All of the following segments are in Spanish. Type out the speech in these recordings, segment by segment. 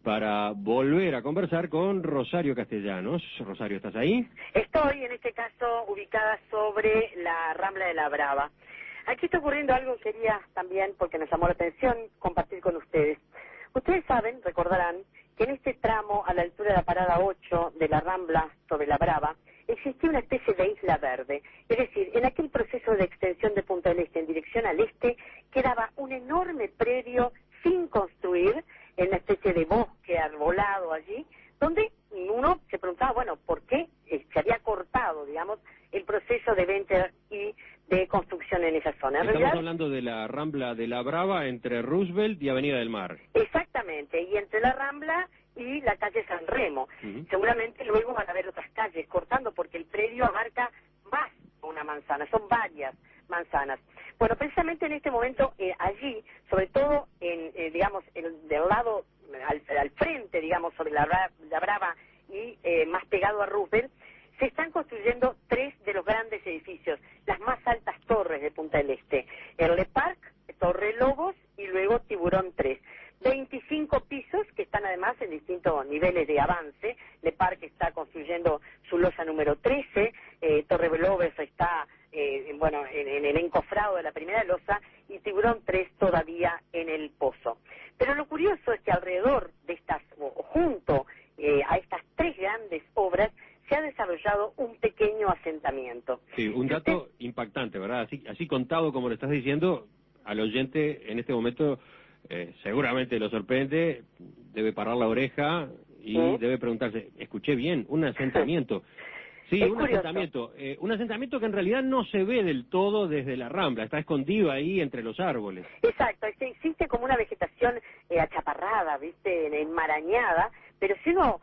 para volver a conversar con Rosario Castellanos. Rosario, ¿estás ahí? Estoy, en este caso, ubicada sobre la Rambla de la Brava. Aquí está ocurriendo algo que quería también, porque nos llamó la atención, compartir con ustedes. Ustedes saben, recordarán, que en este tramo, a la altura de la parada 8 de la Rambla sobre la Brava, existía una especie de isla verde. Es decir, en aquel proceso de extensión de Punta del Este en dirección al este, quedaba un enorme predio sin construir, en una especie de bosque arbolado allí, donde uno se preguntaba, bueno, ¿por qué se había cortado, digamos, el proceso de venta y de construcción en esa zona? Estamos hablando de la Rambla de la Brava entre Roosevelt y Avenida del Mar. Exactamente, y entre la Rambla y la calle San Remo. Seguramente luego van a haber otras calles cortando, porque el predio abarca más una manzana, son varias manzanas. Bueno, precisamente en este momento allí, sobre todo digamos, del lado al frente, digamos, sobre la Brava y más pegado a Roosevelt, se están construyendo tres de los grandes edificios, las más altas torres de Punta del Este: el Le Parc, Torre Lobos y luego Tiburón 3. 25 pisos que están además en distintos niveles de avance. Le Parc está construyendo su losa número 13, Torre Lobos está en el encofrado de la primera losa, y Tiburón 3 todavía en el pozo. Pero lo curioso es que alrededor de estas, o junto a estas tres grandes obras, se ha desarrollado un pequeño asentamiento. Sí, un dato impactante, ¿verdad? Así contado como lo estás diciendo, al oyente en este momento seguramente lo sorprende, debe parar la oreja y debe preguntarse, ¿escuché bien? ¿Un asentamiento? Sí, un asentamiento que en realidad no se ve del todo desde la Rambla, está escondido ahí entre los árboles. Exacto, existe como una vegetación achaparrada, ¿viste?, enmarañada, pero si uno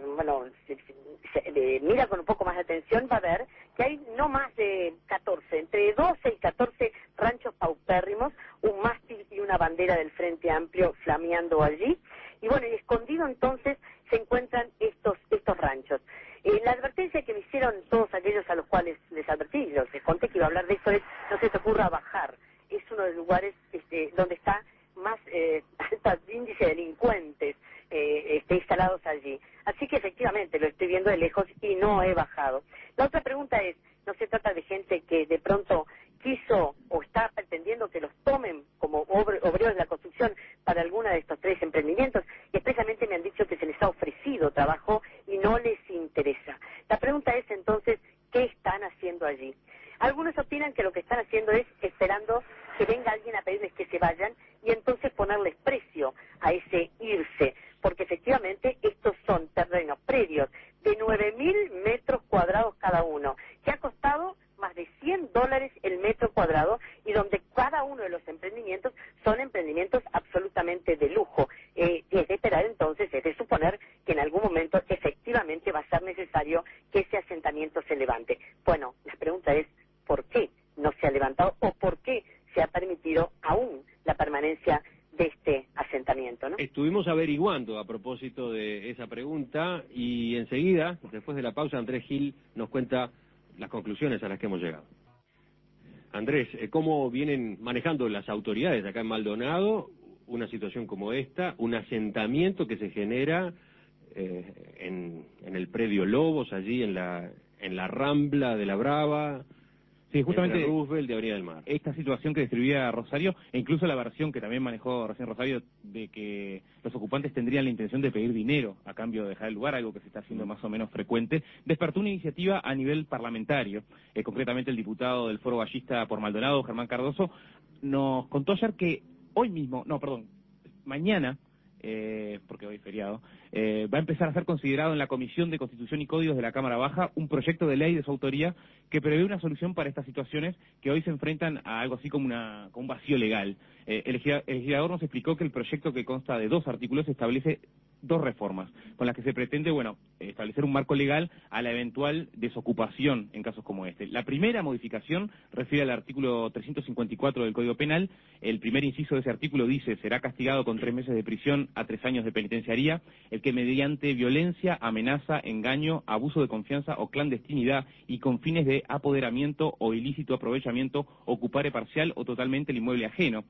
mira con un poco más de atención, va a ver que hay no más de 14, entre 12 y 14 ranchos paupérrimos, un mástil y una bandera del Frente Amplio flameando allí, y bueno, y escondido entonces se encuentran estos ranchos. La advertencia que me hicieron todos aquellos a los cuales les advertí, les conté que iba a hablar de eso, es: no se te ocurra bajar. Es uno de los lugares donde está más alto índice de delincuentes instalados allí. Así que efectivamente lo estoy viendo de lejos y no he bajado. La otra pregunta es: ¿no se trata de gente que de pronto quiso o está pretendiendo que los tomen como obreros de la construcción para alguna de estos tres emprendimientos? Y expresamente me han dicho que se les ha ofrecido trabajo y no les interesa. La pregunta es entonces, ¿qué están haciendo allí? Algunos opinan que lo que están haciendo es esperando que venga alguien a pedirles que se vayan y entonces ponerles precio a ese irse, porque efectivamente estos son terrenos, predios de 9.000 metros cuadrados cada uno, que ha costado más de $100 el metro cuadrado, y donde cada uno de los emprendimientos son emprendimientos absolutamente de lujo. Es de esperar entonces, es de suponer que en algún momento efectivamente va a ser necesario que ese asentamiento se levante. Bueno, la pregunta es: ¿por qué no se ha levantado o por qué se ha permitido aún la permanencia de este asentamiento, ¿no? Estuvimos averiguando a propósito de esa pregunta y enseguida, después de la pausa, Andrés Gil nos cuenta las conclusiones a las que hemos llegado. Andrés, ¿cómo vienen manejando las autoridades acá en Maldonado una situación como esta, un asentamiento que se genera en el predio Lobos, allí en la Rambla de la Brava? Sí, justamente entre Roosevelt y Avenida del Mar. Esta situación que describía Rosario, e incluso la versión que también manejó recién Rosario, de que los ocupantes tendrían la intención de pedir dinero a cambio de dejar el lugar, algo que se está haciendo más o menos frecuente, despertó una iniciativa a nivel parlamentario. Concretamente el diputado del Foro Ballista por Maldonado, Germán Cardoso, nos contó ayer que mañana, porque hoy es feriado, va a empezar a ser considerado en la Comisión de Constitución y Códigos de la Cámara Baja un proyecto de ley de su autoría que prevé una solución para estas situaciones que hoy se enfrentan a algo así como un vacío legal. El legislador nos explicó que el proyecto, que consta de 2 artículos, establece 2 reformas con las que se pretende, establecer un marco legal a la eventual desocupación en casos como este. La primera modificación refiere al artículo 354 del Código Penal. El primer inciso de ese artículo dice: será castigado con 3 meses de prisión a 3 años de penitenciaría el que mediante violencia, amenaza, engaño, abuso de confianza o clandestinidad y con fines de apoderamiento o ilícito aprovechamiento ocupare parcial o totalmente el inmueble ajeno.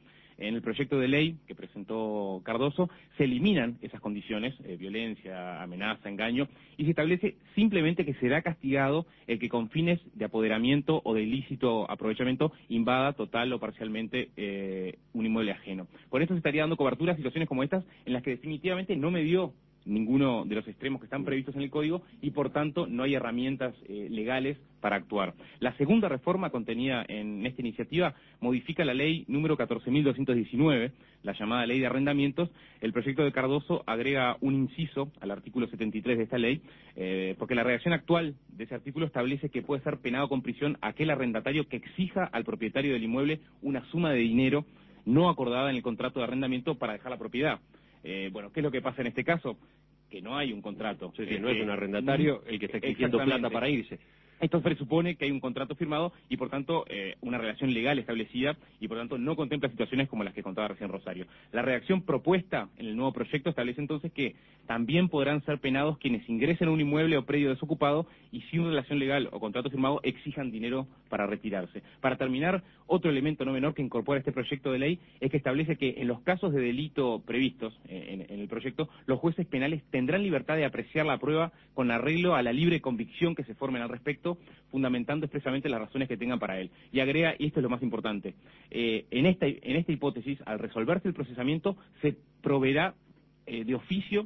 en el proyecto de ley que presentó Cardoso se eliminan esas condiciones, violencia, amenaza, engaño, y se establece simplemente que será castigado el que con fines de apoderamiento o de ilícito aprovechamiento invada total o parcialmente un inmueble ajeno. Con esto se estaría dando cobertura a situaciones como estas en las que definitivamente no me dio ninguno de los extremos que están previstos en el Código y, por tanto, no hay herramientas legales para actuar. La segunda reforma contenida en esta iniciativa modifica la ley número 14.219, la llamada Ley de Arrendamientos. El proyecto de Cardoso agrega un inciso al artículo 73 de esta ley, porque la redacción actual de ese artículo establece que puede ser penado con prisión aquel arrendatario que exija al propietario del inmueble una suma de dinero no acordada en el contrato de arrendamiento para dejar la propiedad. Bueno, ¿qué es lo que pasa en este caso? Que no hay un contrato. Sí, no es un arrendatario el que está exigiendo plata para irse. Esto presupone que hay un contrato firmado y, por tanto, una relación legal establecida y, por tanto, no contempla situaciones como las que contaba recién Rosario. La redacción propuesta en el nuevo proyecto establece entonces que también podrán ser penados quienes ingresen a un inmueble o predio desocupado y sin relación legal o contrato firmado exijan dinero para retirarse. Para terminar, otro elemento no menor que incorpora este proyecto de ley es que establece que en los casos de delito previstos en el proyecto, los jueces penales tendrán libertad de apreciar la prueba con arreglo a la libre convicción que se formen al respecto, fundamentando expresamente las razones que tengan para él. Y agrega, y esto es lo más importante, en esta hipótesis, al resolverse el procesamiento, se proveerá de oficio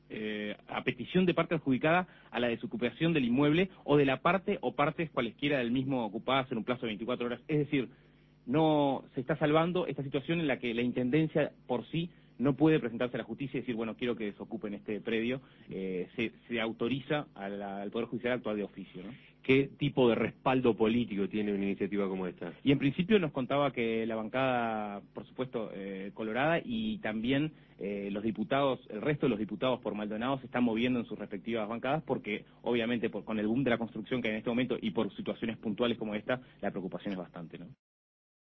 a petición de parte adjudicada a la desocupación del inmueble o de la parte o partes cualesquiera del mismo ocupadas en un plazo de 24 horas. Es decir, no se está salvando esta situación en la que la Intendencia por sí no puede presentarse a la justicia y decir, bueno, quiero que desocupen este predio. Se autoriza al Poder Judicial a actuar de oficio, ¿no? ¿Qué tipo de respaldo político tiene una iniciativa como esta? Y en principio nos contaba que la bancada, por supuesto, colorada y también los diputados, el resto de los diputados por Maldonado se están moviendo en sus respectivas bancadas porque, obviamente, con el boom de la construcción que hay en este momento y por situaciones puntuales como esta, la preocupación es bastante, ¿no?